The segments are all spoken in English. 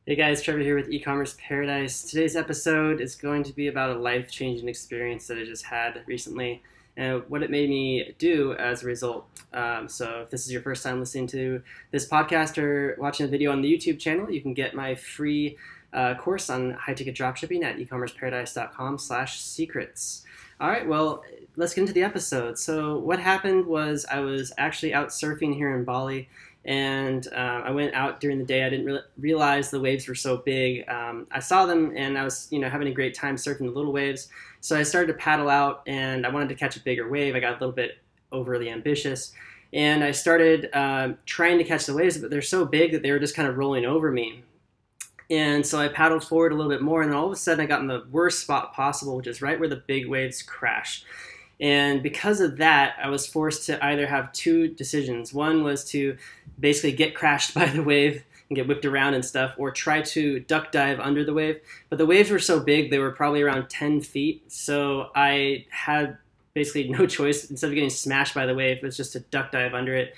Hey guys, Trevor here with E-commerce Paradise. Today's episode is going to be about a life-changing experience that I just had recently and what it made me do as a result. So if this is your first time listening to this podcast or watching a video on the YouTube channel, you can get my free course on high-ticket dropshipping at ecommerceparadise.com/secrets. All right, well, let's get into the episode. So what happened was I was actually out surfing here in Bali, and I went out during the day. I didn't realize the waves were so big. I saw them, and I was, having a great time surfing the little waves. So I started to paddle out, and I wanted to catch a bigger wave. I got a little bit overly ambitious, and I started trying to catch the waves, but they're so big that they were just kind of rolling over me. And so I paddled forward a little bit more, and then all of a sudden I got in the worst spot possible, which is right where the big waves crash. And because of that, I was forced to either have two decisions. One was to basically get crashed by the wave and get whipped around and stuff, or try to duck dive under the wave. But the waves were so big, they were probably around 10 feet. So I had basically no choice. Instead of getting smashed by the wave, it was just to duck dive under it.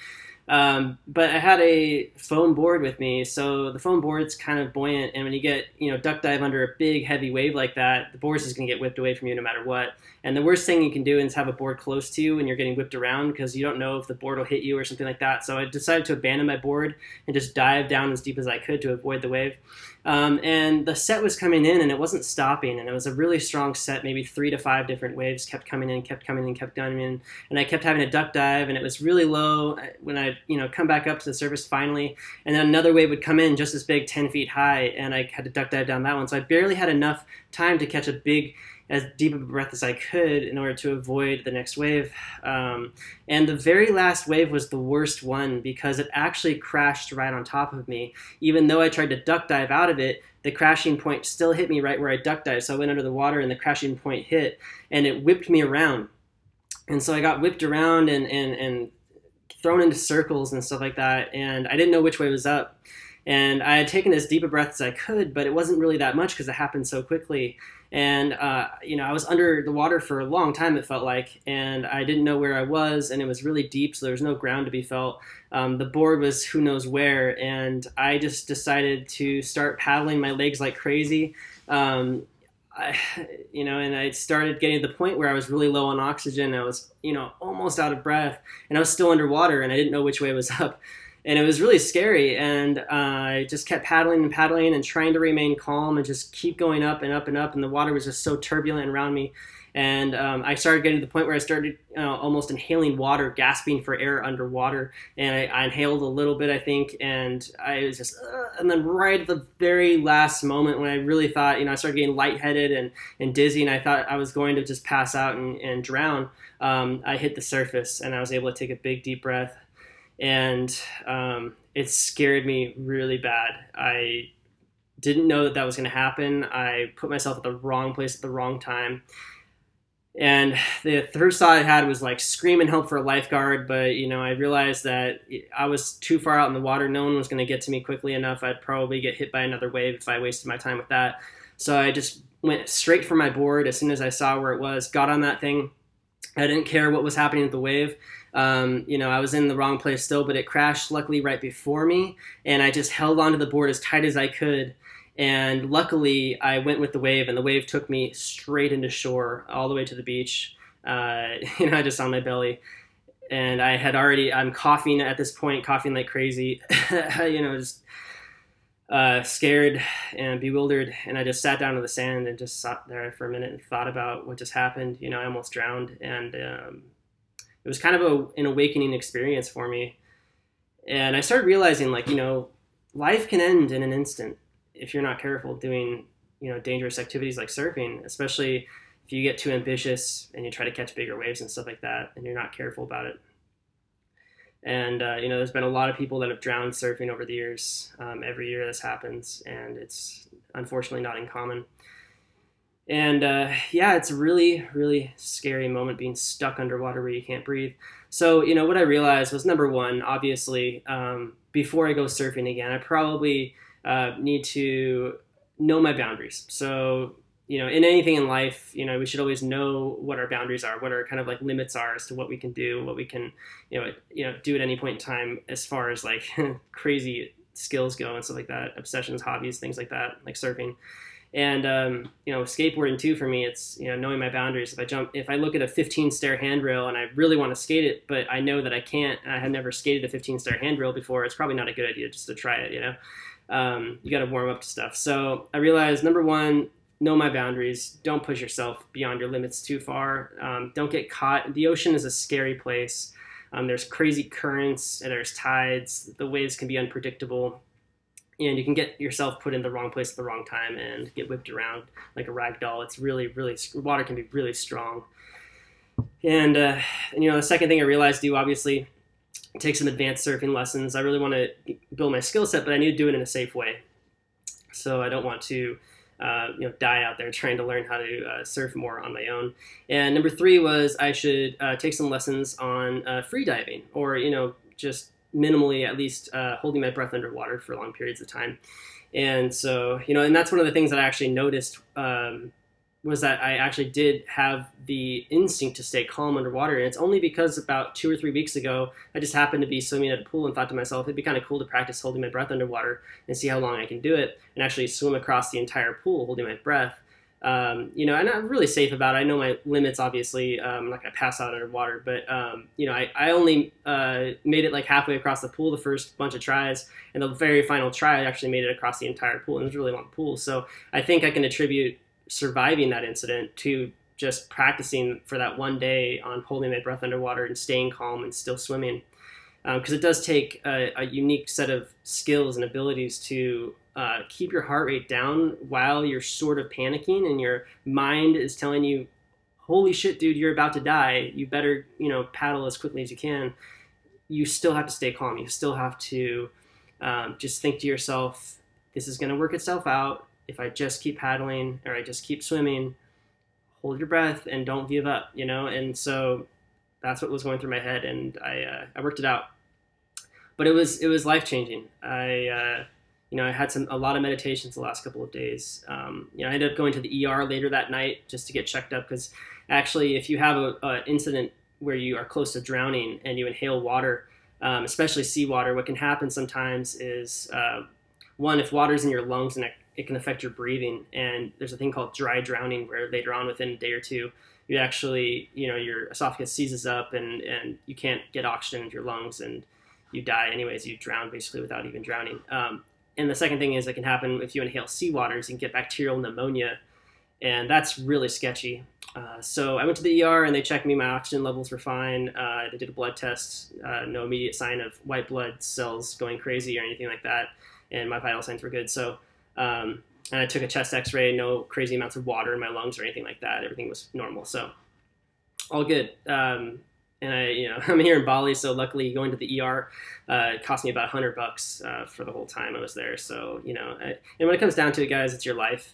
But I had a foam board with me, so the foam board's kind of buoyant, and when you get, duck dive under a big, heavy wave like that, the board's just going to get whipped away from you no matter what. And the worst thing you can do is have a board close to you when you're getting whipped around, because you don't know if the board will hit you or something like that. So I decided to abandon my board and just dive down as deep as I could to avoid the wave. And the set was coming in, and it wasn't stopping, and it was a really strong set. Maybe 3 to 5 different waves kept coming in, kept coming in, kept coming in, and I kept having to duck dive, and it was really low when I, come back up to the surface finally, and then another wave would come in just as big, 10 feet high, and I had to duck dive down that one. So I barely had enough time to catch as deep of a breath as I could in order to avoid the next wave. And the very last wave was the worst one, because it actually crashed right on top of me. Even though I tried to duck dive out of it, the crashing point still hit me right where I duck dived. So I went under the water, and the crashing point hit, and it whipped me around. And so I got whipped around and thrown into circles and stuff like that, and I didn't know which way was up. And I had taken as deep a breath as I could, but it wasn't really that much because it happened so quickly. And, I was under the water for a long time, it felt like, and I didn't know where I was, and it was really deep, so there was no ground to be felt. The board was who knows where, and I just decided to start paddling my legs like crazy. And I started getting to the point where I was really low on oxygen. I was, almost out of breath, and I was still underwater, and I didn't know which way was up. And it was really scary, and I just kept paddling and paddling and trying to remain calm and just keep going up and up and up, and the water was just so turbulent around me. And I started getting to the point where I started almost inhaling water, gasping for air underwater, and I inhaled a little bit, I think, and I was just, and then right at the very last moment when I really thought, I started getting lightheaded and dizzy, and I thought I was going to just pass out and drown, I hit the surface, and I was able to take a big, deep breath. And it scared me really bad. I didn't know that was going to happen. I put myself at the wrong place at the wrong time. And the first thought I had was like scream and help for a lifeguard, but I realized that I was too far out in the water. No one was going to get to me quickly enough. I'd probably get hit by another wave if I wasted my time with that. So I just went straight for my board as soon as I saw where it was, got on that thing. I didn't care what was happening with the wave. I was in the wrong place still, but it crashed luckily right before me, and I just held onto the board as tight as I could. And luckily, I went with the wave, and the wave took me straight into shore, all the way to the beach. Just on my belly, and I'm coughing at this point, coughing like crazy. Just scared and bewildered, and I just sat down to the sand and just sat there for a minute and thought about what just happened. I almost drowned, and it was kind of an awakening experience for me. And I started realizing, life can end in an instant if you're not careful doing, dangerous activities like surfing, especially if you get too ambitious and you try to catch bigger waves and stuff like that, and you're not careful about it. And, there's been a lot of people that have drowned surfing over the years. Every year this happens, and it's unfortunately not uncommon. And it's a really, really scary moment being stuck underwater where you can't breathe. So, what I realized was, number one, obviously, before I go surfing again, I probably need to know my boundaries. So, in anything in life, we should always know what our boundaries are, what our kind of like limits are as to what we can do, what we can, do at any point in time as far as like crazy skills go and stuff like that, obsessions, hobbies, things like that, like surfing. And skateboarding too, for me, it's knowing my boundaries. If I look at a 15 stair handrail and I really want to skate it, but I know that I can't, and I have never skated a 15 stair handrail before, it's probably not a good idea just to try it. You got to warm up to stuff. So I realized, number one, know my boundaries. Don't push yourself beyond your limits too far. Don't get caught. The ocean is a scary place. There's crazy currents and there's tides. The waves can be unpredictable. And you can get yourself put in the wrong place at the wrong time and get whipped around like a rag doll. It's really, really, water can be really strong. And the second thing I realized, obviously take some advanced surfing lessons. I really want to build my skill set, but I need to do it in a safe way. So I don't want to die out there trying to learn how to surf more on my own. And number three was I should take some lessons on free diving, or just minimally, at least, holding my breath underwater for long periods of time. And so, and that's one of the things that I actually noticed, was that I actually did have the instinct to stay calm underwater. And it's only because about 2 or 3 weeks ago, I just happened to be swimming at a pool and thought to myself, it'd be kind of cool to practice holding my breath underwater and see how long I can do it, and actually swim across the entire pool holding my breath. And I'm really safe about it. I know my limits, obviously. I'm not going to pass out underwater, but, I only made it like halfway across the pool the first bunch of tries, and the very final try I actually made it across the entire pool, and it was a really long pool. So I think I can attribute surviving that incident to just practicing for that one day on holding my breath underwater and staying calm and still swimming. Because it does take a unique set of skills and abilities to keep your heart rate down while you're sort of panicking and your mind is telling you, holy shit, dude, you're about to die. You better, paddle as quickly as you can. You still have to stay calm. You still have to just think to yourself, this is going to work itself out. If I just keep paddling or I just keep swimming, hold your breath and don't give up, And so that's what was going through my head, and I worked it out. But it was life-changing. I had a lot of meditations the last couple of days. I ended up going to the ER later that night just to get checked up, because actually, if you have an incident where you are close to drowning and you inhale water, especially seawater, what can happen sometimes is, one, if water's in your lungs, and it can affect your breathing. And there's a thing called dry drowning, where later on, within a day or two, you actually, your esophagus seizes up and you can't get oxygen into your lungs, and you die anyways. You drown basically without even drowning. And the second thing is, it can happen if you inhale seawater, is you can get bacterial pneumonia, and that's really sketchy. So I went to the ER and they checked me. My oxygen levels were fine. They did a blood test, no immediate sign of white blood cells going crazy or anything like that, and my vital signs were good. So, and I took a chest X-ray, no crazy amounts of water in my lungs or anything like that. Everything was normal, so all good. And I'm here in Bali, so luckily going to the ER it cost me about $100 for the whole time I was there. So, and when it comes down to it, guys, it's your life.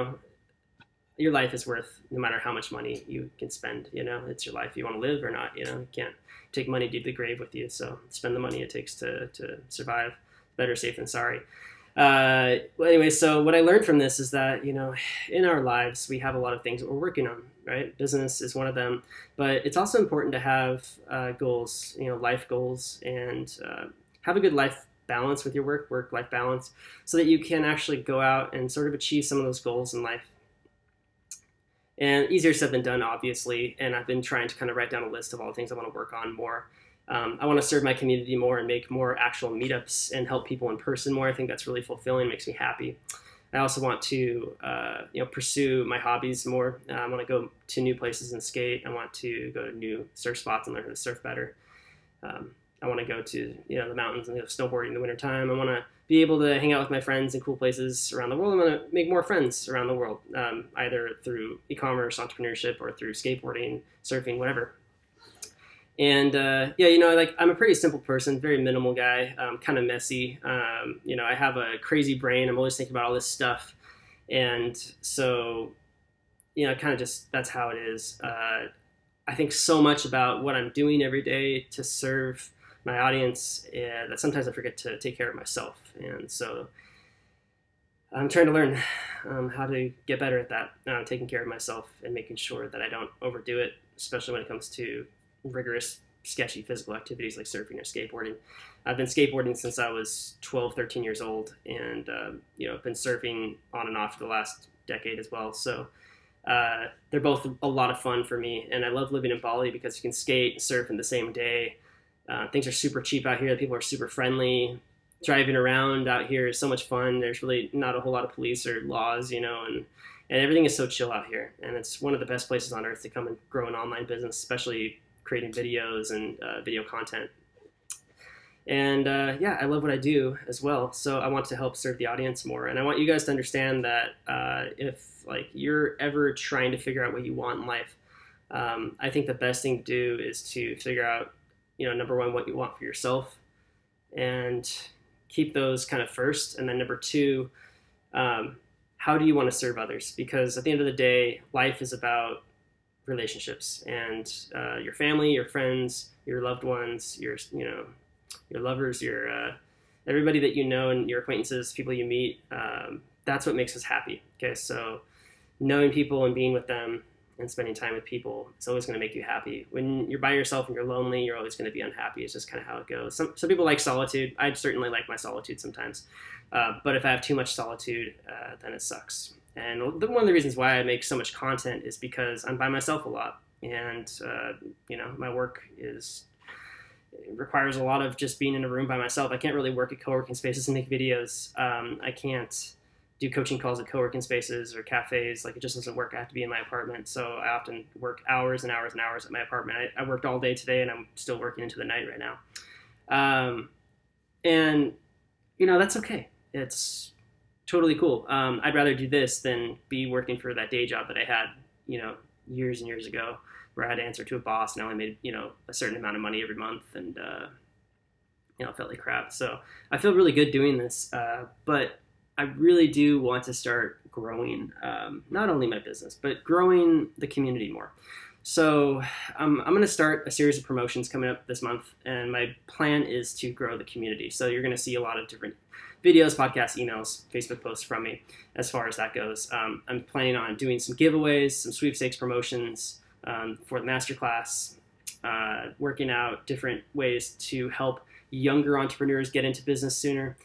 Your life is worth no matter how much money you can spend. It's your life. You want to live or not. You can't take money to the grave with you. So spend the money it takes to survive. Better safe than sorry. Well, anyway, so what I learned from this is that, in our lives, we have a lot of things that we're working on, right? Business is one of them, but it's also important to have goals, life goals, and have a good life balance with your work-life balance, so that you can actually go out and sort of achieve some of those goals in life. And easier said than done, obviously, and I've been trying to kind of write down a list of all the things I want to work on more. I want to serve my community more and make more actual meetups and help people in person more. I think that's really fulfilling, makes me happy. I also want to, pursue my hobbies more. I want to go to new places and skate. I want to go to new surf spots and learn how to surf better. I want to go to, the mountains and snowboarding in the wintertime. I want to be able to hang out with my friends in cool places around the world. I want to make more friends around the world, either through e-commerce, entrepreneurship, or through skateboarding, surfing, whatever. And, I'm a pretty simple person, very minimal guy, kind of messy. I have a crazy brain. I'm always thinking about all this stuff. And so, kind of just, that's how it is. I think so much about what I'm doing every day to serve my audience that sometimes I forget to take care of myself. And so I'm trying to learn how to get better at that, taking care of myself and making sure that I don't overdo it, especially when it comes to rigorous sketchy physical activities like surfing or skateboarding. I've been skateboarding since I was 12, 13 years old, and I've been surfing on and off for the last decade as well. So they're both a lot of fun for me, and I love living in Bali because you can skate and surf in the same day. Things are super cheap out here. People are super friendly. Driving around out here is so much fun. There's really not a whole lot of police or laws, and everything is so chill out here. And it's one of the best places on earth to come and grow an online business, especially creating videos and video content. And I love what I do as well. So I want to help serve the audience more. And I want you guys to understand that if you're ever trying to figure out what you want in life, I think the best thing to do is to figure out, number one, what you want for yourself, and keep those kind of first. And then number two, how do you want to serve others? Because at the end of the day, life is about relationships, and your family, your friends, your loved ones, your lovers, your everybody that you know, and your acquaintances, people you meet. That's what makes us happy. Okay, so knowing people and being with them and spending time with people, it's always going to make you happy. When you're by yourself and you're lonely, you're always going to be unhappy. It's just kind of how it goes. Some people like solitude. I certainly like my solitude sometimes. But if I have too much solitude, then it sucks. And one of the reasons why I make so much content is because I'm by myself a lot. And, my work requires a lot of just being in a room by myself. I can't really work at co-working spaces and make videos. I can't do coaching calls at co-working spaces or cafes. It just doesn't work. I have to be in my apartment. So I often work hours and hours and hours at my apartment. I worked all day today, and I'm still working into the night right now. And that's okay. It's totally cool. I'd rather do this than be working for that day job that I had, years and years ago, where I had to answer to a boss and I only made, a certain amount of money every month, and, it felt like crap. So I feel really good doing this, but I really do want to start growing, not only my business, but growing the community more. So I'm going to start a series of promotions coming up this month, and my plan is to grow the community. So you're going to see a lot of different videos, podcasts, emails, Facebook posts from me as far as that goes. I'm planning on doing some giveaways, some sweepstakes promotions for the masterclass, working out different ways to help younger entrepreneurs get into business sooner,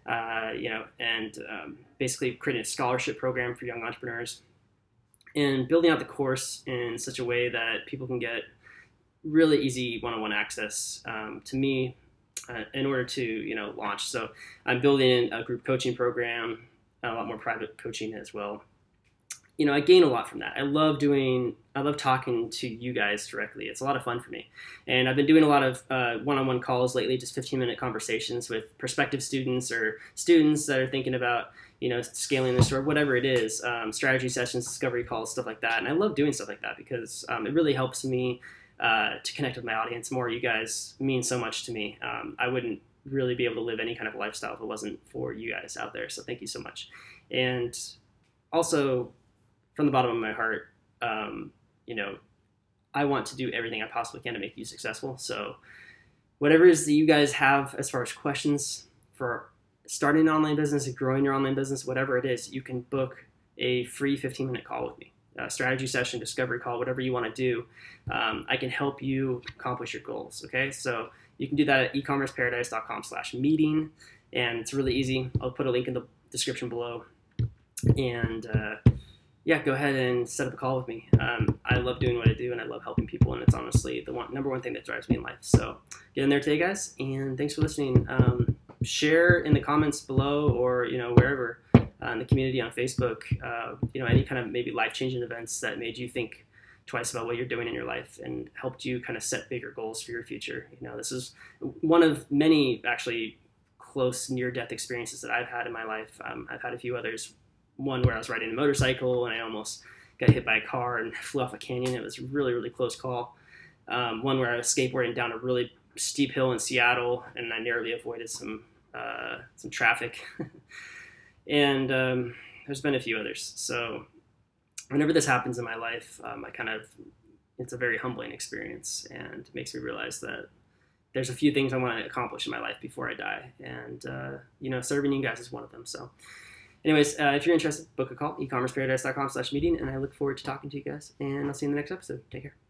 and basically creating a scholarship program for young entrepreneurs, and building out the course in such a way that people can get really easy one-on-one access to me in order to, launch. So I'm building a group coaching program, a lot more private coaching as well. I gain a lot from that. I love talking to you guys directly. It's a lot of fun for me. And I've been doing a lot of one-on-one calls lately, just 15-minute conversations with prospective students or students that are thinking about, scaling their store, whatever it is, strategy sessions, discovery calls, stuff like that. And I love doing stuff like that because it really helps me to connect with my audience more. You guys mean so much to me. I wouldn't really be able to live any kind of lifestyle if it wasn't for you guys out there. So thank you so much. And also, from the bottom of my heart, I want to do everything I possibly can to make you successful. So whatever it is that you guys have as far as questions for starting an online business and growing your online business, whatever it is, you can book a free 15-minute call with me, a strategy session, discovery call, whatever you want to do. I can help you accomplish your goals. Okay. So you can do that at ecommerceparadise.com/meeting. And it's really easy. I'll put a link in the description below. And, go ahead and set up a call with me. I love doing what I do, and I love helping people, and it's honestly the number one thing that drives me in life. So get in there today, guys, and thanks for listening. Share in the comments below, or wherever in the community on Facebook, any kind of maybe life-changing events that made you think twice about what you're doing in your life and helped you kind of set bigger goals for your future. This is one of many actually close near-death experiences that I've had in my life. I've had a few others. One where I was riding a motorcycle and I almost got hit by a car and flew off a canyon. It was a really, really close call. One where I was skateboarding down a really steep hill in Seattle and I narrowly avoided some traffic. And there's been a few others. So whenever this happens in my life, it's a very humbling experience and makes me realize that there's a few things I want to accomplish in my life before I die. And, serving you guys is one of them. So anyways, if you're interested, book a call, ecommerceparadise.com/meeting, and I look forward to talking to you guys, and I'll see you in the next episode. Take care.